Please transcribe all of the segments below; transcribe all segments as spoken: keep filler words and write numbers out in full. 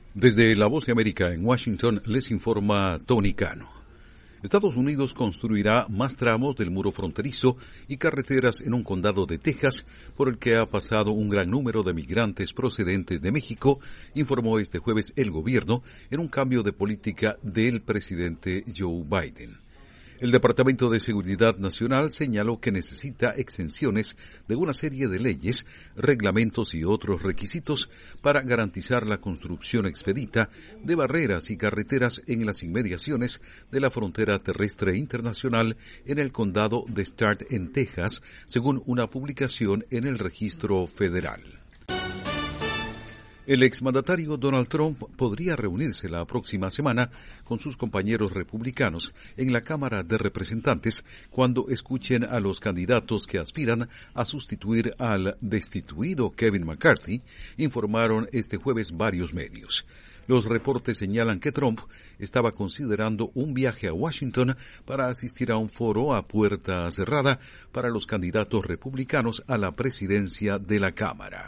Desde La Voz de América en Washington les informa Tony Cano. Estados Unidos construirá más tramos del muro fronterizo y carreteras en un condado de Texas por el que ha pasado un gran número de migrantes procedentes de México, informó este jueves el gobierno en un cambio de política del presidente Joe Biden. El Departamento de Seguridad Nacional señaló que necesita exenciones de una serie de leyes, reglamentos y otros requisitos para garantizar la construcción expedita de barreras y carreteras en las inmediaciones de la frontera terrestre internacional en el condado de Starr en Texas, según una publicación en el registro federal. El exmandatario Donald Trump podría reunirse la próxima semana con sus compañeros republicanos en la Cámara de Representantes cuando escuchen a los candidatos que aspiran a sustituir al destituido Kevin McCarthy, informaron este jueves varios medios. Los reportes señalan que Trump estaba considerando un viaje a Washington para asistir a un foro a puerta cerrada para los candidatos republicanos a la presidencia de la Cámara.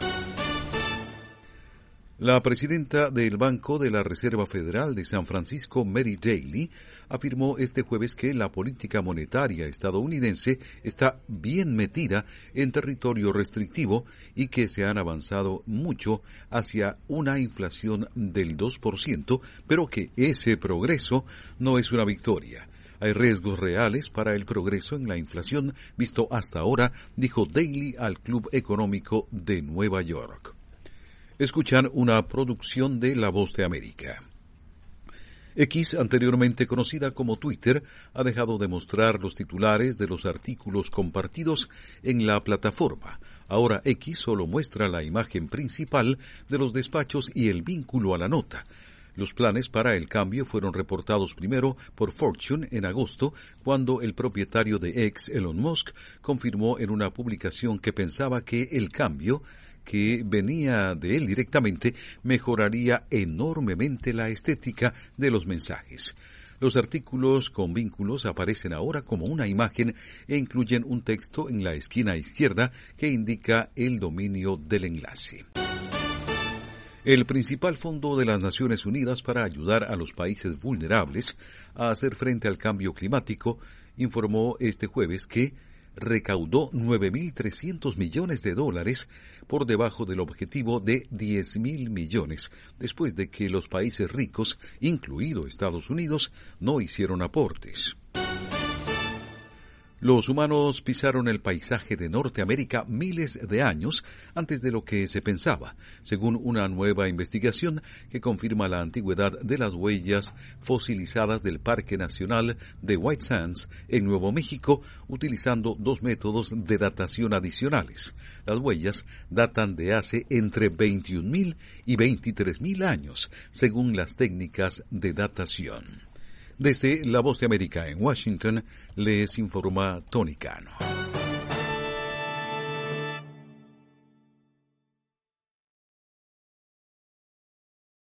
La presidenta del Banco de la Reserva Federal de San Francisco, Mary Daly, afirmó este jueves que la política monetaria estadounidense está bien metida en territorio restrictivo y que se han avanzado mucho hacia una inflación del dos por ciento, pero que ese progreso no es una victoria. Hay riesgos reales para el progreso en la inflación visto hasta ahora, dijo Daly al Club Económico de Nueva York. Escuchan una producción de La Voz de América. X, anteriormente conocida como Twitter, ha dejado de mostrar los titulares de los artículos compartidos en la plataforma. Ahora X solo muestra la imagen principal de los despachos y el vínculo a la nota. Los planes para el cambio fueron reportados primero por Fortune en agosto, cuando el propietario de X, Elon Musk, confirmó en una publicación que pensaba que el cambio que venía de él directamente mejoraría enormemente la estética de los mensajes. Los artículos con vínculos aparecen ahora como una imagen e incluyen un texto en la esquina izquierda que indica el dominio del enlace. El principal fondo de las Naciones Unidas para ayudar a los países vulnerables a hacer frente al cambio climático informó este jueves que recaudó nueve mil trescientos millones de dólares por debajo del objetivo de diez mil millones, después de que los países ricos, incluido Estados Unidos, no hicieron aportes. Los humanos pisaron el paisaje de Norteamérica miles de años antes de lo que se pensaba, según una nueva investigación que confirma la antigüedad de las huellas fosilizadas del Parque Nacional de White Sands en Nuevo México, utilizando dos métodos de datación adicionales. Las huellas datan de hace entre veintiún mil y veintitrés mil años, según las técnicas de datación. Desde La Voz de América en Washington, les informa Tony Cano.